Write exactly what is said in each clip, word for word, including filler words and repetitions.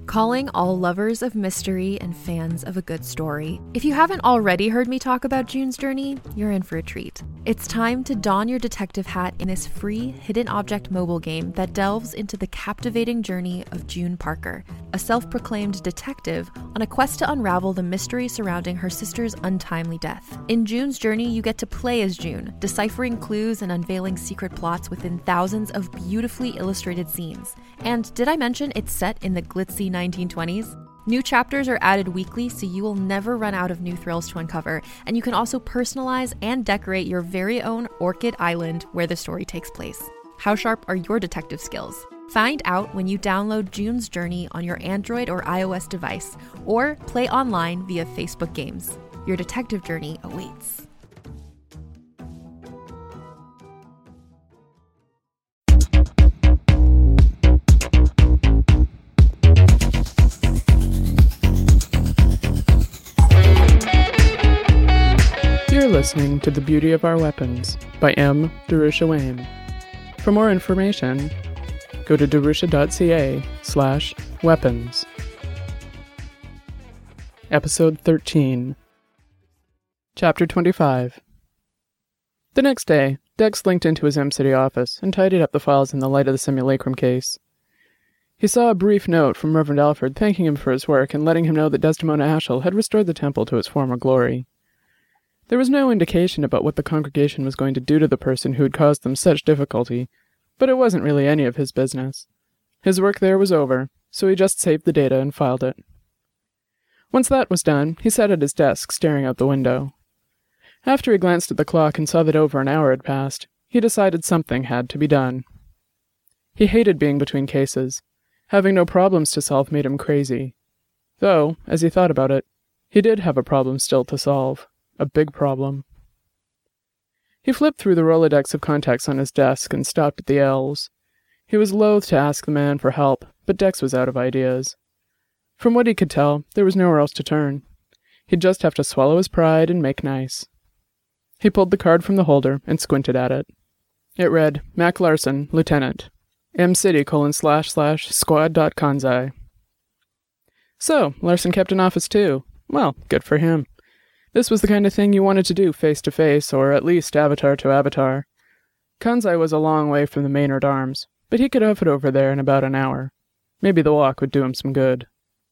Calling all lovers of mystery and fans of a good story. If you haven't already heard me talk about June's Journey, you're in for a treat. It's time to don your detective hat in this free hidden object mobile game that delves into the captivating journey of June Parker, a self-proclaimed detective on a quest to unravel the mystery surrounding her sister's untimely death. In June's Journey, you get to play as June, deciphering clues and unveiling secret plots within thousands of beautifully illustrated scenes. And did I mention it's set in the glitzy nineteen twenties? New chapters are added weekly, so you will never run out of new thrills to uncover, and you can also personalize and decorate your very own Orchid Island where the story takes place. How sharp are your detective skills? Find out when you download June's Journey on your Android or iOS device, or play online via Facebook Games. Your detective journey awaits. You're listening to The Beauty of Our Weapons by M. Darusha Wayne. For more information, go to darusha.ca slash weapons. Episode thirteen. Chapter twenty-five. The next day, Dex linked into his M-City office and tidied up the files in the light of the simulacrum case. He saw a brief note from Reverend Alfred thanking him for his work and letting him know that Desdemona Ashel had restored the temple to its former glory. There was no indication about what the congregation was going to do to the person who had caused them such difficulty, but it wasn't really any of his business. His work there was over, so he just saved the data and filed it. Once that was done, he sat at his desk, staring out the window. After he glanced at the clock and saw that over an hour had passed, he decided something had to be done. He hated being between cases. Having no problems to solve made him crazy. Though, as he thought about it, he did have a problem still to solve. A big problem. He flipped through the Rolodex of contacts on his desk and stopped at the L's. He was loath to ask the man for help, but Dex was out of ideas. From what he could tell, there was nowhere else to turn. He'd just have to swallow his pride and make nice. He pulled the card from the holder and squinted at it. It read, Mac Larson, Lieutenant. M-City colon slash slash squad dot Kanzai. So, Larson kept an office too. Well, good for him. This was the kind of thing you wanted to do face-to-face, or at least avatar-to-avatar. Kanzai was a long way from the Maynard Arms, but he could have it over there in about an hour. Maybe the walk would do him some good.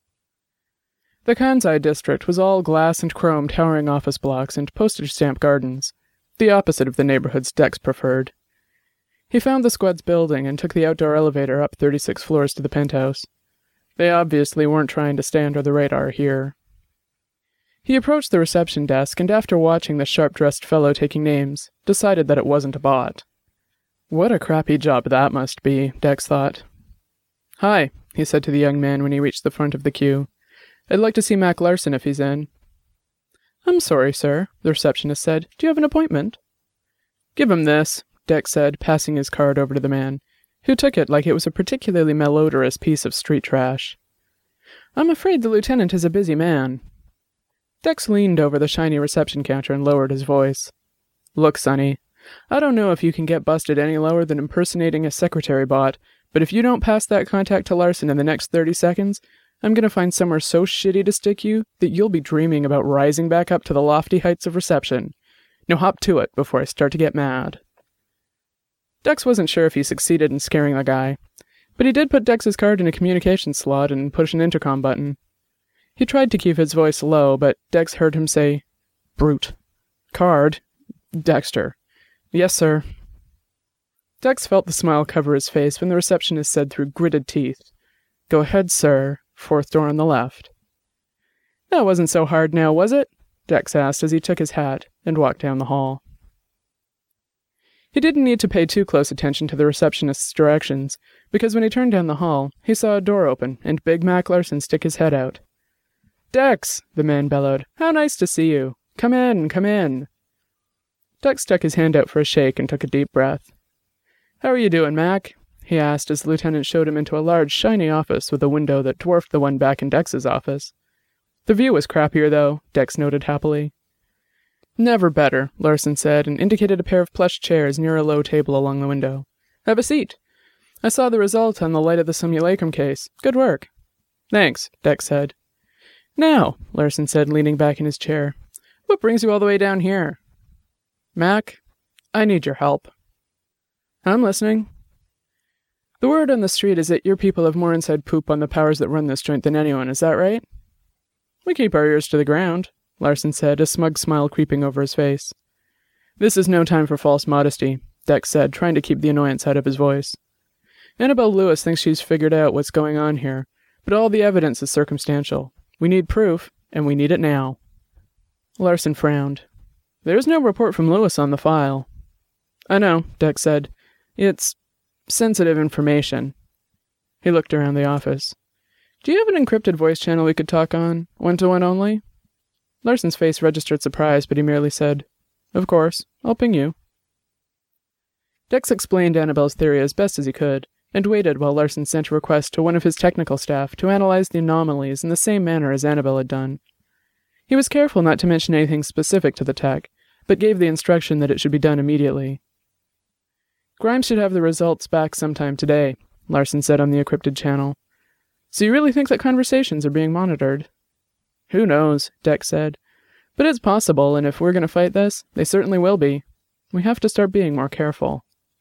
The Kanzai district was all glass and chrome towering office blocks and postage-stamp gardens, the opposite of the neighborhoods Dex preferred. He found the squad's building and took the outdoor elevator up thirty-six floors to the penthouse. They obviously weren't trying to stay under the radar here. He approached the reception desk and, after watching the sharp-dressed fellow taking names, decided that it wasn't a bot. What a crappy job that must be, Dex thought. Hi, he said to the young man when he reached the front of the queue. I'd like to see Mac Larson if he's in. I'm sorry, sir, the receptionist said. Do you have an appointment? Give him this, Dex said, passing his card over to the man, who took it like it was a particularly malodorous piece of street trash. I'm afraid the lieutenant is a busy man. Dex leaned over the shiny reception counter and lowered his voice. Look, Sonny, I don't know if you can get busted any lower than impersonating a secretary bot, but if you don't pass that contact to Larson in the next thirty seconds, I'm going to find somewhere so shitty to stick you that you'll be dreaming about rising back up to the lofty heights of reception. Now hop to it before I start to get mad. Dex wasn't sure if he succeeded in scaring the guy, but he did put Dex's card in a communication slot and push an intercom button. He tried to keep his voice low, but Dex heard him say, Brute. Card. Dexter. Yes, sir. Dex felt the smile cover his face when the receptionist said through gritted teeth, Go ahead, sir. Fourth door on the left. That wasn't so hard now, was it? Dex asked as he took his hat and walked down the hall. He didn't need to pay too close attention to the receptionist's directions, because when he turned down the hall, he saw a door open and Big Mac Larson stick his head out. Dex, the man bellowed. How nice to see you. Come in, come in. Dex stuck his hand out for a shake and took a deep breath. How are you doing, Mac? He asked as the lieutenant showed him into a large, shiny office with a window that dwarfed the one back in Dex's office. The view was crappier, though, Dex noted happily. Never better, Larson said, and indicated a pair of plush chairs near a low table along the window. Have a seat. I saw the result on the light of the simulacrum case. Good work. Thanks, Dex said. Now, Larson said, leaning back in his chair, what brings you all the way down here? Mac, I need your help. I'm listening. The word on the street is that your people have more inside poop on the powers that run this joint than anyone, is that right? We keep our ears to the ground, Larson said, a smug smile creeping over his face. This is no time for false modesty, Dex said, trying to keep the annoyance out of his voice. Annabelle Lewis thinks she's figured out what's going on here, but all the evidence is circumstantial. We need proof, and we need it now. Larson frowned. There's no report from Lewis on the file. I know, Dex said. It's sensitive information. He looked around the office. Do you have an encrypted voice channel we could talk on, one-to-one only? Larson's face registered surprise, but he merely said, Of course, I'll ping you. Dex explained Annabelle's theory as best as he could, and waited while Larson sent a request to one of his technical staff to analyze the anomalies in the same manner as Annabelle had done. He was careful not to mention anything specific to the tech, but gave the instruction that it should be done immediately. Grimes should have the results back sometime today, Larson said on the encrypted channel. So you really think that conversations are being monitored? Who knows, Dex said. But it's possible, and if we're going to fight this, they certainly will be. We have to start being more careful.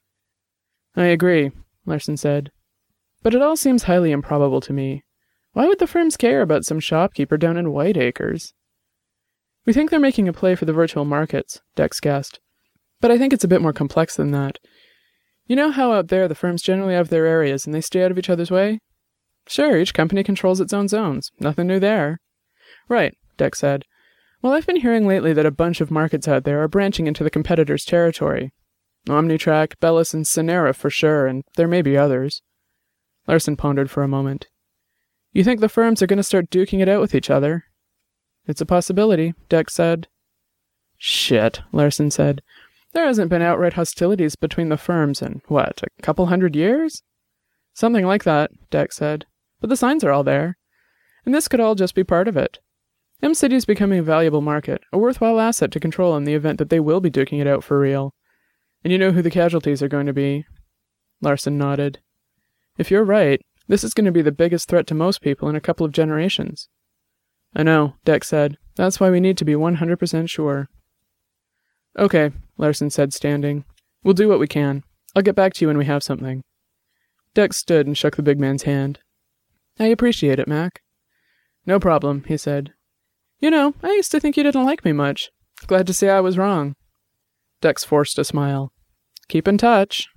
I agree, Larson said. But it all seems highly improbable to me. Why would the firms care about some shopkeeper down in Whiteacres? We think they're making a play for the virtual markets, Dex guessed. But I think it's a bit more complex than that. You know how out there the firms generally have their areas and they stay out of each other's way? Sure, each company controls its own zones. Nothing new there. Right, Dex said. Well, I've been hearing lately that a bunch of markets out there are branching into the competitors' territory. Omnitrack, Bellis, and Sonera for sure, and there may be others. Larson pondered for a moment. You think the firms are going to start duking it out with each other? It's a possibility, Dex said. Shit, Larson said. There hasn't been outright hostilities between the firms in, what, a couple hundred years? Something like that, Dex said. But the signs are all there. And this could all just be part of it. M-City is becoming a valuable market, a worthwhile asset to control in the event that they will be duking it out for real. And you know who the casualties are going to be? Larson nodded. If you're right, this is going to be the biggest threat to most people in a couple of generations. I know, Dex said. That's why we need to be one hundred percent sure. Okay, Larson said, standing. We'll do what we can. I'll get back to you when we have something. Dex stood and shook the big man's hand. I appreciate it, Mac. No problem, he said. You know, I used to think you didn't like me much. Glad to say I was wrong. Dex forced a smile. Keep in touch.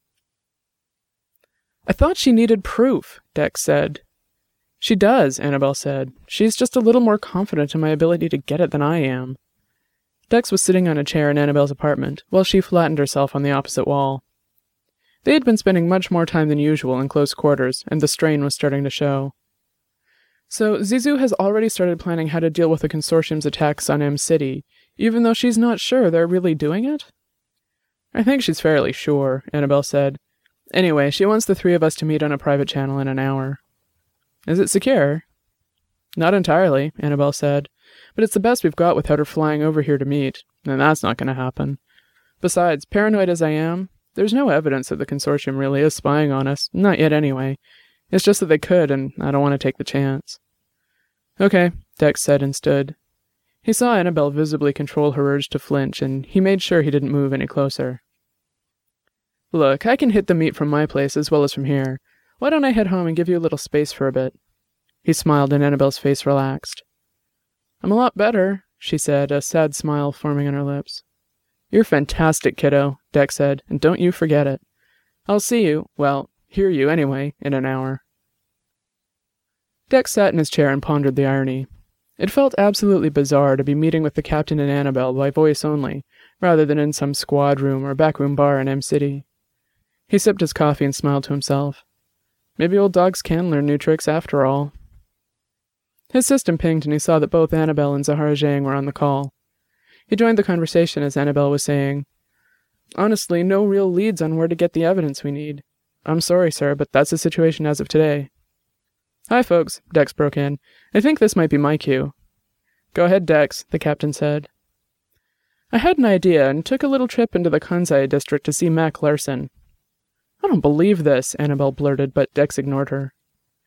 I thought she needed proof, Dex said. She does, Annabelle said. She's just a little more confident in my ability to get it than I am. Dex was sitting on a chair in Annabelle's apartment, while she flattened herself on the opposite wall. They had been spending much more time than usual in close quarters, and the strain was starting to show. So, Zizou has already started planning how to deal with the consortium's attacks on M-City, even though she's not sure they're really doing it? I think she's fairly sure, Annabelle said. Anyway, she wants the three of us to meet on a private channel in an hour. Is it secure? Not entirely, Annabelle said, but it's the best we've got without her flying over here to meet, and that's not going to happen. Besides, paranoid as I am, there's no evidence that the consortium really is spying on us, not yet anyway. It's just that they could, and I don't want to take the chance. Okay, Dex said and stood. He saw Annabelle visibly control her urge to flinch, and he made sure he didn't move any closer. Look, I can hit the meet from my place as well as from here. Why don't I head home and give you a little space for a bit? He smiled and Annabelle's face relaxed. I'm a lot better, she said, a sad smile forming on her lips. You're fantastic, kiddo, Dex said, and don't you forget it. I'll see you, well, hear you anyway, in an hour. Dex sat in his chair and pondered the irony. It felt absolutely bizarre to be meeting with the captain and Annabelle by voice only, rather than in some squad room or backroom bar in M-City. He sipped his coffee and smiled to himself. Maybe old dogs can learn new tricks after all. His system pinged and he saw that both Annabelle and Zahara Zhang were on the call. He joined the conversation as Annabelle was saying, Honestly, no real leads on where to get the evidence we need. I'm sorry, sir, but that's the situation as of today. Hi, folks, Dex broke in. I think this might be my cue. Go ahead, Dex, the captain said. I had an idea and took a little trip into the Kansai district to see Mac Larson. I don't believe this, Annabelle blurted, but Dex ignored her.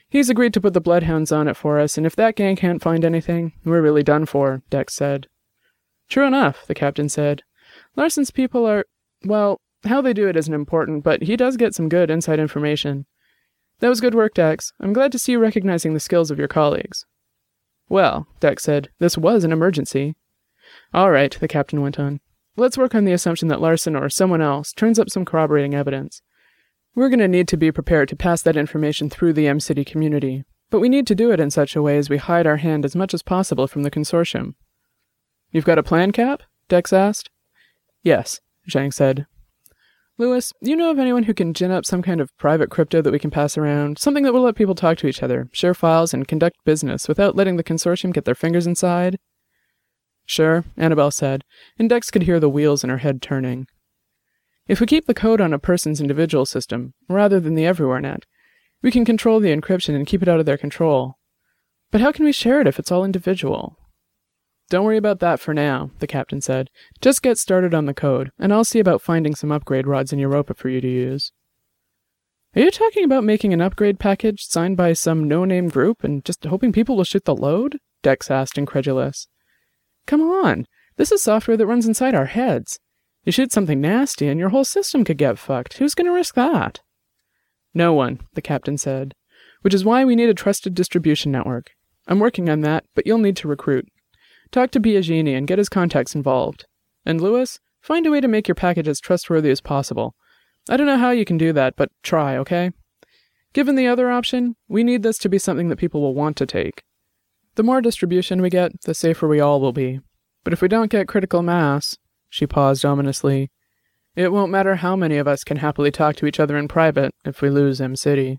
He's agreed to put the Bloodhounds on it for us, and if that gang can't find anything, we're really done for, Dex said. True enough, the captain said. Larson's people are, well, how they do it isn't important, but he does get some good inside information. That was good work, Dex. I'm glad to see you recognizing the skills of your colleagues. Well, Dex said, this was an emergency. All right, the captain went on. Let's work on the assumption that Larson or someone else turns up some corroborating evidence. We're going to need to be prepared to pass that information through the M-City community, but we need to do it in such a way as we hide our hand as much as possible from the consortium. You've got a plan, Cap? Dex asked. Yes, Zhang said. Lewis, you know of anyone who can gin up some kind of private crypto that we can pass around? Something that will let people talk to each other, share files, and conduct business without letting the consortium get their fingers inside? Sure, Annabelle said, and Dex could hear the wheels in her head turning. If we keep the code on a person's individual system, rather than the everywhere net, we can control the encryption and keep it out of their control. But how can we share it if it's all individual? Don't worry about that for now, the captain said. Just get started on the code, and I'll see about finding some upgrade rods in Europa for you to use. Are you talking about making an upgrade package signed by some no-name group and just hoping people will shoot the load? Dex asked, incredulous. Come on, this is software that runs inside our heads. You shoot something nasty and your whole system could get fucked. Who's going to risk that? No one, the captain said, which is why we need a trusted distribution network. I'm working on that, but you'll need to recruit. Talk to Biagini and get his contacts involved. And Lewis, find a way to make your package as trustworthy as possible. I don't know how you can do that, but try, okay? Given the other option, we need this to be something that people will want to take. The more distribution we get, the safer we all will be. But if we don't get critical mass, she paused ominously, it won't matter how many of us can happily talk to each other in private if we lose M-City.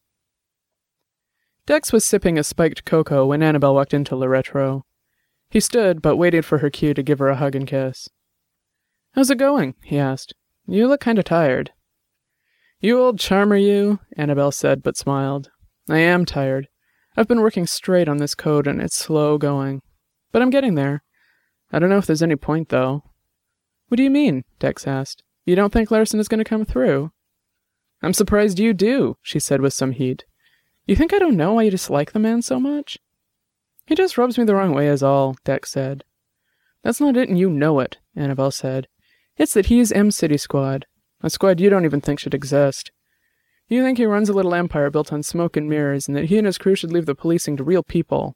Dex was sipping a spiked cocoa when Annabelle walked into Le Retro. He stood, but waited for her cue to give her a hug and kiss. How's it going? He asked. You look kind of tired. You old charmer, you, Annabelle said, but smiled. I am tired. I've been working straight on this code, and it's slow going. But I'm getting there. I don't know if there's any point, though. What do you mean? Dex asked. You don't think Larson is going to come through? I'm surprised you do, she said with some heat. You think I don't know why you dislike the man so much? He just rubs me the wrong way is all, Dex said. That's not it and you know it, Annabelle said. It's that he's M-City Squad, a squad you don't even think should exist. You think he runs a little empire built on smoke and mirrors and that he and his crew should leave the policing to real people.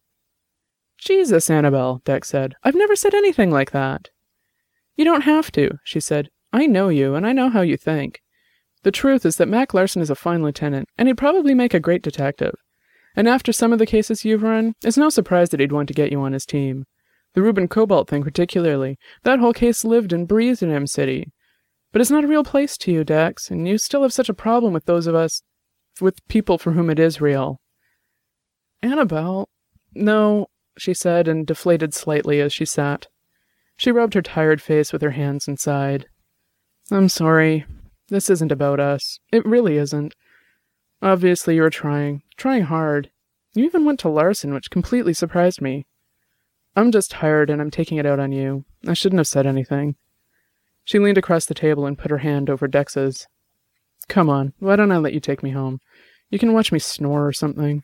Jesus, Annabelle, Dex said. I've never said anything like that. You don't have to, she said. I know you, and I know how you think. The truth is that Mac Larson is a fine lieutenant, and he'd probably make a great detective. And after some of the cases you've run, it's no surprise that he'd want to get you on his team. The Rubin Cobalt thing particularly. That whole case lived and breathed in M-City. But it's not a real place to you, Dex, and you still have such a problem with those of us, with people for whom it is real. Annabelle? No, she said, and deflated slightly as she sat. She rubbed her tired face with her hands and sighed. I'm sorry. This isn't about us. It really isn't. Obviously you're trying. Trying hard. You even went to Larson, which completely surprised me. I'm just tired and I'm taking it out on you. I shouldn't have said anything. She leaned across the table and put her hand over Dex's. Come on, why don't I let you take me home? You can watch me snore or something.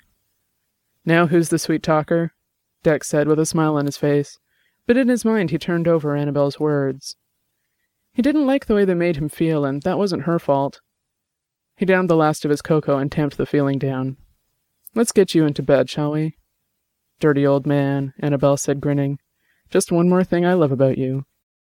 Now who's the sweet talker? Dex said with a smile on his face, but in his mind he turned over Annabelle's words. He didn't like the way they made him feel, and that wasn't her fault. He downed the last of his cocoa and tamped the feeling down. Let's get you into bed, shall we? Dirty old man, Annabelle said, grinning. Just one more thing I love about you.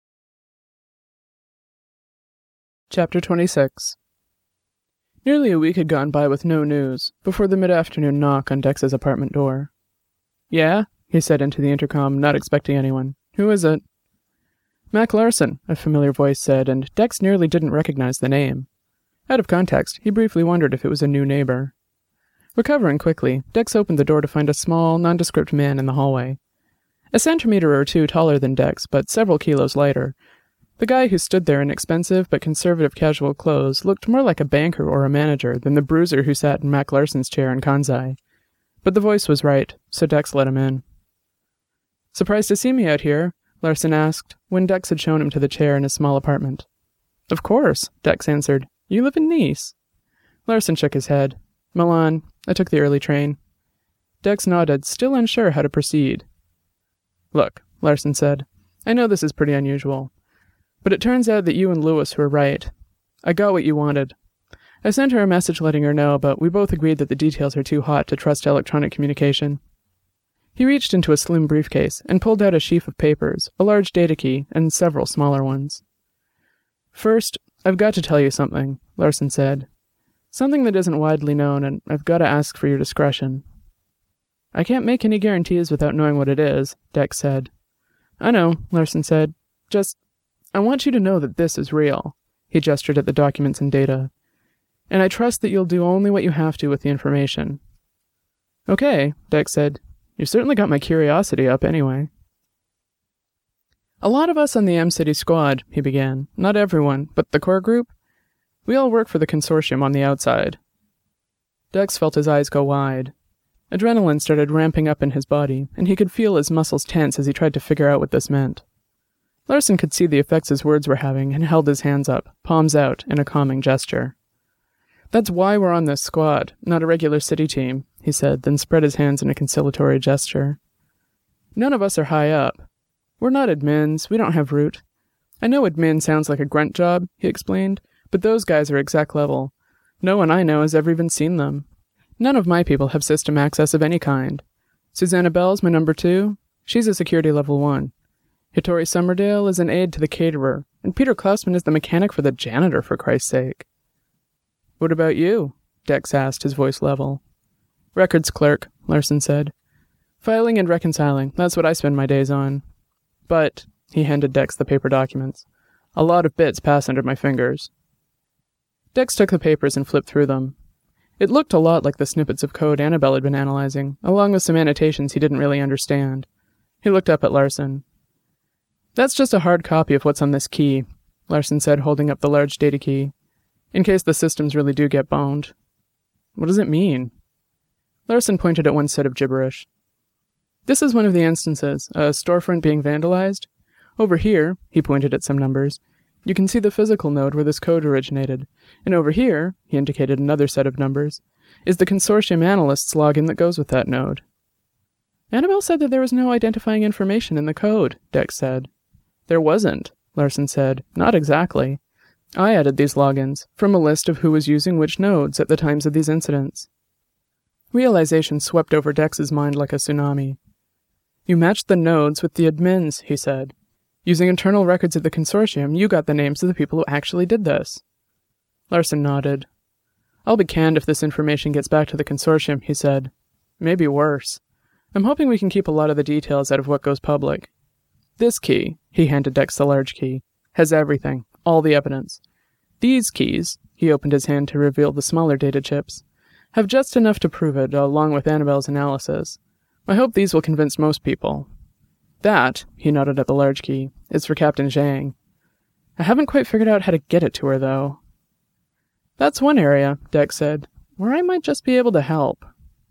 Chapter twenty-six. Nearly a week had gone by with no news, before the mid-afternoon knock on Dex's apartment door. Yeah? He said into the intercom, not expecting anyone. Who is it? Mac Larson, a familiar voice said, and Dex nearly didn't recognize the name. Out of context, he briefly wondered if it was a new neighbor. Recovering quickly, Dex opened the door to find a small, nondescript man in the hallway. A centimeter or two taller than Dex, but several kilos lighter. The guy who stood there in expensive but conservative casual clothes looked more like a banker or a manager than the bruiser who sat in Mac Larson's chair in Kansai. But the voice was right, so Dex let him in. Surprised to see me out here? Larson asked, when Dex had shown him to the chair in his small apartment. Of course, Dex answered. You live in Nice. Larson shook his head. Milan. I took the early train. Dex nodded, still unsure how to proceed. Look, Larson said, I know this is pretty unusual, but it turns out that you and Lewis were right. I got what you wanted. I sent her a message letting her know, but we both agreed that the details are too hot to trust electronic communication. He reached into a slim briefcase and pulled out a sheaf of papers, a large data key, and several smaller ones. First, I've got to tell you something, Larson said. Something that isn't widely known, and I've got to ask for your discretion. I can't make any guarantees without knowing what it is, Dex said. I know, Larson said. Just, I want you to know that this is real. He gestured at the documents and data. And I trust that you'll do only what you have to with the information. Okay, Dex said. You certainly got my curiosity up anyway. A lot of us on the M-City squad, he began. Not everyone, but the core group. We all work for the consortium on the outside. Dex felt his eyes go wide. Adrenaline started ramping up in his body, and he could feel his muscles tense as he tried to figure out what this meant. Larson could see the effects his words were having and held his hands up, palms out, in a calming gesture. That's why we're on this squad, not a regular city team, he said, then spread his hands in a conciliatory gesture. None of us are high up. We're not admins, we don't have root. I know admin sounds like a grunt job, he explained, but those guys are exec level. No one I know has ever even seen them. None of my people have system access of any kind. Susanna Bell's my number two. She's a security level one. Hittori Summerdale is an aide to the caterer, and Peter Klausman is the mechanic for the janitor, for Christ's sake. What about you? Dex asked, his voice level. Records clerk, Larson said. Filing and reconciling, that's what I spend my days on. But, he handed Dex the paper documents, a lot of bits pass under my fingers. Dex took the papers and flipped through them. It looked a lot like the snippets of code Annabelle had been analyzing, along with some annotations he didn't really understand. He looked up at Larson. That's just a hard copy of what's on this key, Larson said, holding up the large data key, in case the systems really do get boned. What does it mean? Larson pointed at one set of gibberish. This is one of the instances, a storefront being vandalized. Over here, he pointed at some numbers, you can see the physical node where this code originated, and over here, he indicated another set of numbers, is the consortium analyst's login that goes with that node. Annabelle said that there was no identifying information in the code, Dex said. There wasn't, Larson said. Not exactly. I added these logins from a list of who was using which nodes at the times of these incidents. Realization swept over Dex's mind like a tsunami. You matched the nodes with the admins, he said. Using internal records of the consortium, you got the names of the people who actually did this. Larson nodded. I'll be canned if this information gets back to the consortium, he said. Maybe worse. I'm hoping we can keep a lot of the details out of what goes public. This key, he handed Dex the large key, has everything, all the evidence. These keys, he opened his hand to reveal the smaller data chips, have just enough to prove it, along with Annabelle's analysis. I hope these will convince most people. That, he nodded at the large key, is for Captain Zhang. I haven't quite figured out how to get it to her, though. That's one area, Dex said, where I might just be able to help.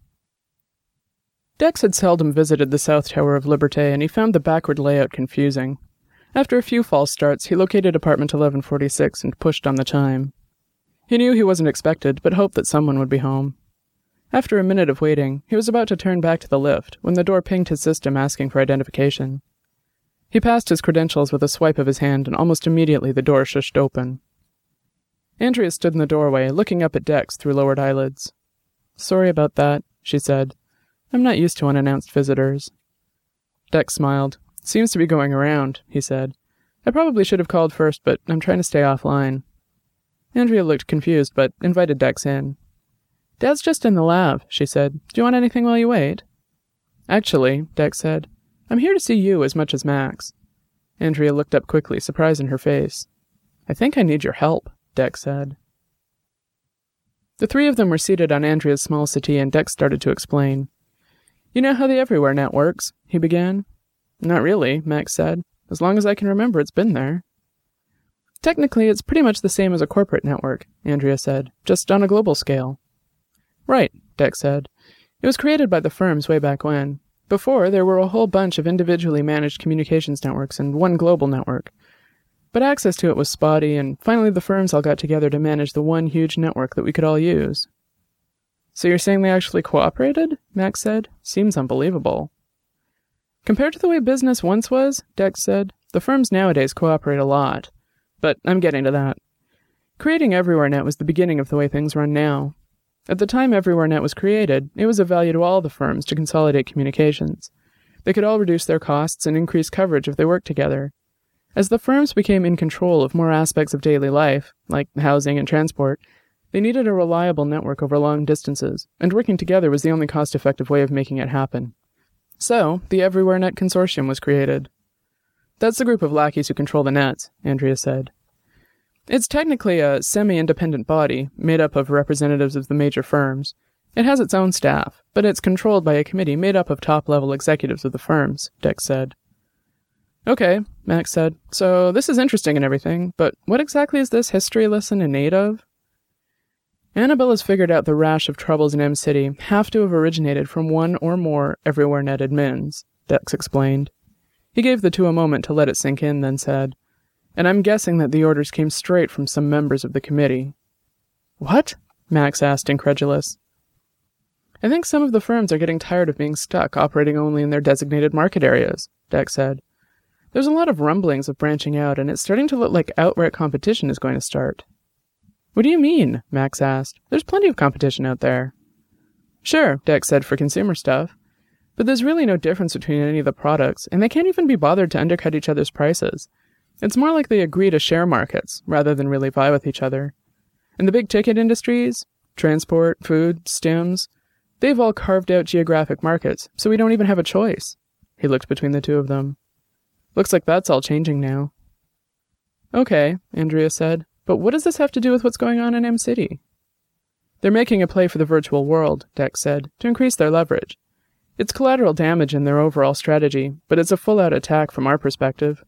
Dex had seldom visited the South Tower of Liberté, and he found the backward layout confusing. After a few false starts, he located apartment eleven forty-six and pushed on the chime. He knew he wasn't expected, but hoped that someone would be home. After a minute of waiting, he was about to turn back to the lift when the door pinged his system asking for identification. He passed his credentials with a swipe of his hand, and almost immediately the door shushed open. Andrea stood in the doorway, looking up at Dex through lowered eyelids. Sorry about that, she said. I'm not used to unannounced visitors. Dex smiled. Seems to be going around, he said. I probably should have called first, but I'm trying to stay offline. Andrea looked confused, but invited Dex in. Dad's just in the lab, she said. Do you want anything while you wait? Actually, Dex said, I'm here to see you as much as Max. Andrea looked up quickly, surprise in her face. I think I need your help, Dex said. The three of them were seated on Andrea's small settee, and Dex started to explain. You know how the Everywhere Net works, he began. Not really, Max said. As long as I can remember, it's been there. Technically, it's pretty much the same as a corporate network, Andrea said, just on a global scale. Right, Dex said. It was created by the firms way back when. Before, there were a whole bunch of individually managed communications networks and one global network. But access to it was spotty, and finally the firms all got together to manage the one huge network that we could all use. So you're saying they actually cooperated? Max said. Seems unbelievable. Compared to the way business once was, Dex said, the firms nowadays cooperate a lot. But I'm getting to that. Creating EverywhereNet was the beginning of the way things run now. At the time EverywhereNet was created, it was of value to all the firms to consolidate communications. They could all reduce their costs and increase coverage if they worked together. As the firms became in control of more aspects of daily life, like housing and transport, they needed a reliable network over long distances, and working together was the only cost-effective way of making it happen. So, the EverywhereNet Consortium was created. That's the group of lackeys who control the nets, Andrea said. It's technically a semi-independent body, made up of representatives of the major firms. It has its own staff, but it's controlled by a committee made up of top-level executives of the firms, Dex said. Okay, Max said, so this is interesting and everything, but what exactly is this history lesson in aid of? Annabelle has figured out the rash of troubles in M-City have to have originated from one or more EverywhereNet admins, Dex explained. He gave the two a moment to let it sink in, then said, and I'm guessing that the orders came straight from some members of the committee. What? Max asked, incredulous. I think some of the firms are getting tired of being stuck operating only in their designated market areas, Dex said. There's a lot of rumblings of branching out, and it's starting to look like outright competition is going to start. What do you mean? Max asked. There's plenty of competition out there. Sure, Dex said, for consumer stuff. But there's really no difference between any of the products, and they can't even be bothered to undercut each other's prices. It's more like they agree to share markets, rather than really vie with each other. And the big ticket industries, transport, food, stims, they've all carved out geographic markets, so we don't even have a choice. He looked between the two of them. Looks like that's all changing now. Okay, Andrea said. But what does this have to do with what's going on in M-City? They're making a play for the virtual world, Dex said, to increase their leverage. It's collateral damage in their overall strategy, but it's a full-out attack from our perspective.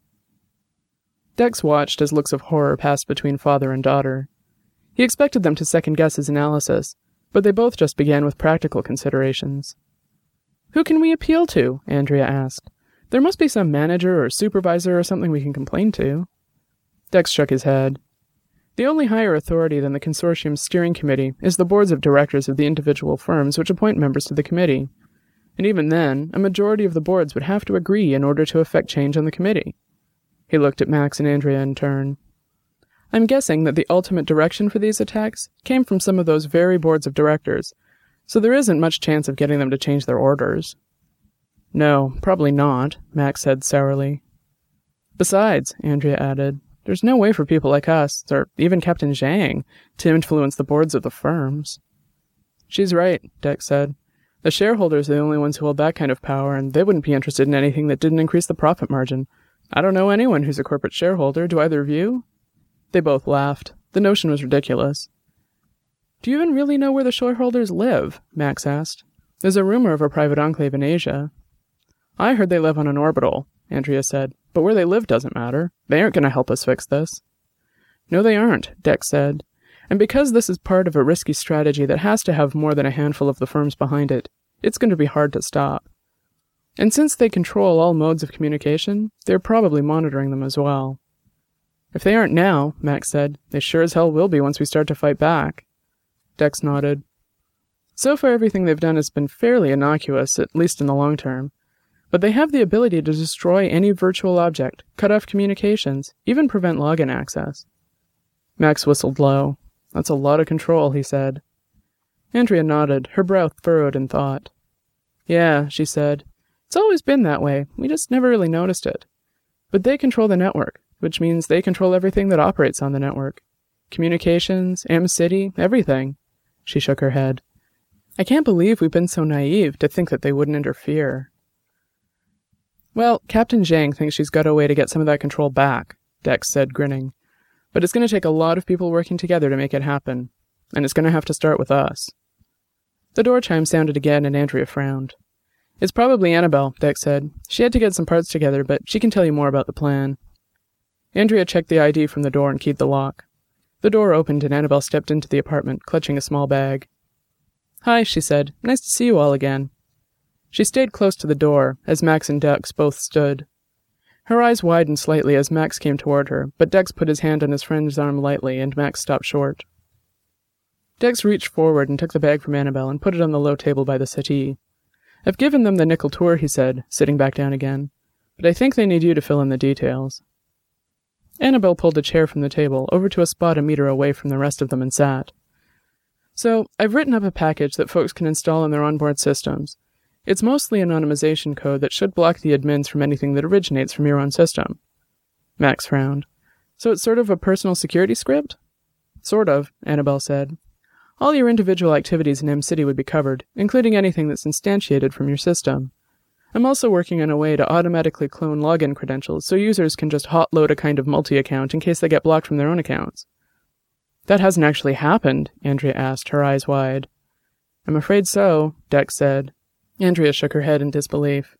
Dex watched as looks of horror passed between father and daughter. He expected them to second-guess his analysis, but they both just began with practical considerations. Who can we appeal to? Andrea asked. There must be some manager or supervisor or something we can complain to. Dex shook his head. The only higher authority than the consortium's steering committee is the boards of directors of the individual firms which appoint members to the committee. And even then, a majority of the boards would have to agree in order to effect change on the committee. He looked at Max and Andrea in turn. I'm guessing that the ultimate direction for these attacks came from some of those very boards of directors, so there isn't much chance of getting them to change their orders. No, probably not, Max said sourly. Besides, Andrea added, there's no way for people like us, or even Captain Zhang, to influence the boards of the firms. She's right, Dex said. The shareholders are the only ones who hold that kind of power, and they wouldn't be interested in anything that didn't increase the profit margin. I don't know anyone who's a corporate shareholder, do either of you? They both laughed. The notion was ridiculous. Do you even really know where the shareholders live? Max asked. There's a rumor of a private enclave in Asia. I heard they live on an orbital, Andrea said. But where they live doesn't matter. They aren't going to help us fix this. No, they aren't, Dex said. And because this is part of a risky strategy that has to have more than a handful of the firms behind it, it's going to be hard to stop. And since they control all modes of communication, they're probably monitoring them as well. If they aren't now, Max said, they sure as hell will be once we start to fight back. Dex nodded. So far everything they've done has been fairly innocuous, at least in the long term. But they have the ability to destroy any virtual object, cut off communications, even prevent login access. Max whistled low. That's a lot of control, he said. Andrea nodded, her brow furrowed in thought. Yeah, she said. It's always been that way. We just never really noticed it. But they control the network, which means they control everything that operates on the network. Communications, M-City, everything. She shook her head. I can't believe we've been so naive to think that they wouldn't interfere. Well, Captain Zhang thinks she's got a way to get some of that control back, Dex said, grinning. But it's going to take a lot of people working together to make it happen. And it's going to have to start with us. The door chime sounded again, and Andrea frowned. It's probably Annabelle, Dex said. She had to get some parts together, but she can tell you more about the plan. Andrea checked the I D from the door and keyed the lock. The door opened, and Annabelle stepped into the apartment, clutching a small bag. Hi, she said. Nice to see you all again. She stayed close to the door, as Max and Dex both stood. Her eyes widened slightly as Max came toward her, but Dex put his hand on his friend's arm lightly, and Max stopped short. Dex reached forward and took the bag from Annabelle and put it on the low table by the settee. I've given them the nickel tour, he said, sitting back down again, but I think they need you to fill in the details. Annabelle pulled a chair from the table over to a spot a meter away from the rest of them and sat. So, I've written up a package that folks can install on their onboard systems. It's mostly anonymization code that should block the admins from anything that originates from your own system. Max frowned. So it's sort of a personal security script? Sort of, Annabelle said. All your individual activities in M-City would be covered, including anything that's instantiated from your system. I'm also working on a way to automatically clone login credentials so users can just hot-load a kind of multi-account in case they get blocked from their own accounts. That hasn't actually happened, Andrea asked, her eyes wide. I'm afraid so, Dex said. Andrea shook her head in disbelief.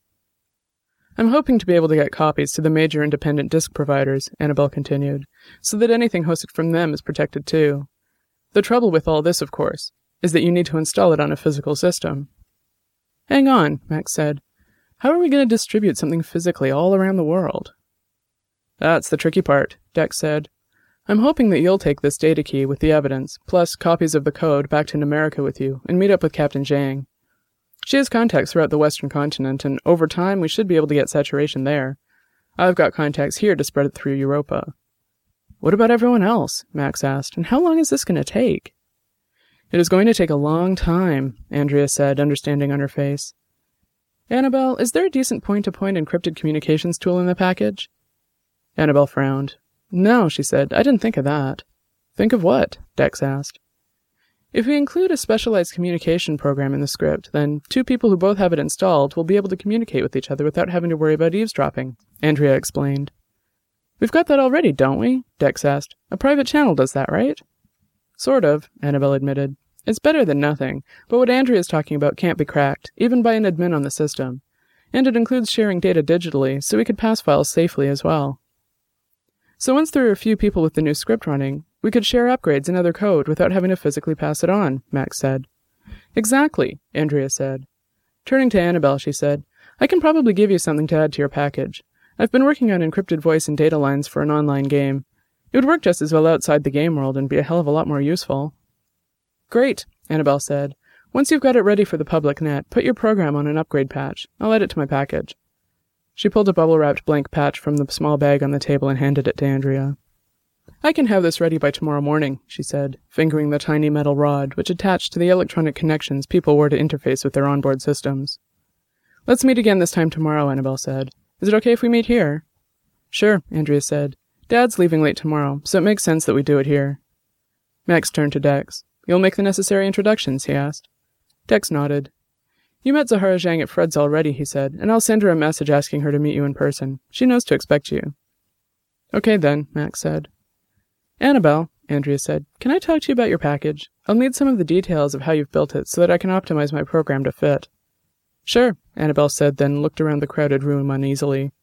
I'm hoping to be able to get copies to the major independent disk providers, Annabelle continued, so that anything hosted from them is protected too. The trouble with all this, of course, is that you need to install it on a physical system. Hang on, Max said. How are we going to distribute something physically all around the world? That's the tricky part, Dex said. I'm hoping that you'll take this data key with the evidence, plus copies of the code back to America with you, and meet up with Captain Zhang. She has contacts throughout the Western continent, and over time we should be able to get saturation there. I've got contacts here to spread it through Europa. What about everyone else? Max asked, and how long is this going to take? It is going to take a long time, Andrea said, understanding on her face. Annabelle, is there a decent point-to-point encrypted communications tool in the package? Annabelle frowned. No, she said, I didn't think of that. Think of what? Dex asked. If we include a specialized communication program in the script, then two people who both have it installed will be able to communicate with each other without having to worry about eavesdropping, Andrea explained. We've got that already, don't we? Dex asked. A private channel does that, right? Sort of, Annabelle admitted. It's better than nothing, but what Andrea's talking about can't be cracked, even by an admin on the system. And it includes sharing data digitally, so we could pass files safely as well. So once there are a few people with the new script running, we could share upgrades and other code without having to physically pass it on, Max said. Exactly, Andrea said. Turning to Annabelle, she said, I can probably give you something to add to your package. I've been working on encrypted voice and data lines for an online game. It would work just as well outside the game world and be a hell of a lot more useful. Great, Annabelle said. Once you've got it ready for the public net, put your program on an upgrade patch. I'll add it to my package. She pulled a bubble-wrapped blank patch from the small bag on the table and handed it to Andrea. I can have this ready by tomorrow morning, she said, fingering the tiny metal rod which attached to the electronic connections people wore to interface with their onboard systems. Let's meet again this time tomorrow, Annabelle said. Is it okay if we meet here? Sure, Andrea said. Dad's leaving late tomorrow, so it makes sense that we do it here. Max turned to Dex. You'll make the necessary introductions, he asked. Dex nodded. You met Zahara Zhang at Fred's already, he said, and I'll send her a message asking her to meet you in person. She knows to expect you. Okay then, Max said. Annabelle, Andrea said, can I talk to you about your package? I'll need some of the details of how you've built it so that I can optimize my program to fit. Sure, Annabelle said, then looked around the crowded room uneasily.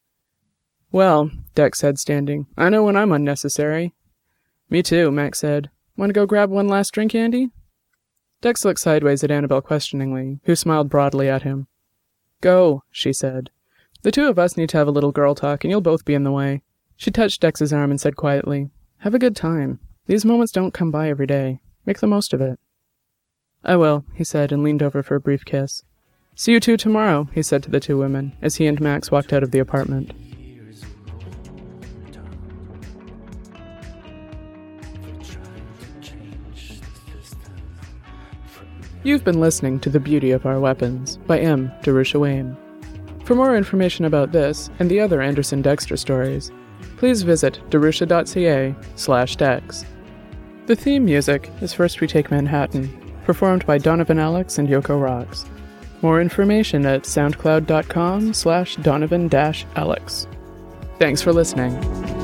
Well, Dex said, standing, I know when I'm unnecessary. Me too, Max said. Want to go grab one last drink, Andy? Dex looked sideways at Annabelle questioningly, who smiled broadly at him. Go, she said. The two of us need to have a little girl talk, and you'll both be in the way. She touched Dex's arm and said quietly, Have a good time. These moments don't come by every day. Make the most of it. I will, he said, and leaned over for a brief kiss. See you two tomorrow, he said to the two women, as he and Max walked out of the apartment. You've been listening to The Beauty of Our Weapons by M. Darusha Wayne. For more information about this and the other Anderson Dexter stories, please visit darusha.ca slash dex. The theme music is First We Take Manhattan, performed by Donovan Alex and Yoko Rocks. More information at soundcloud.com slash Donovan-Alex. Thanks for listening.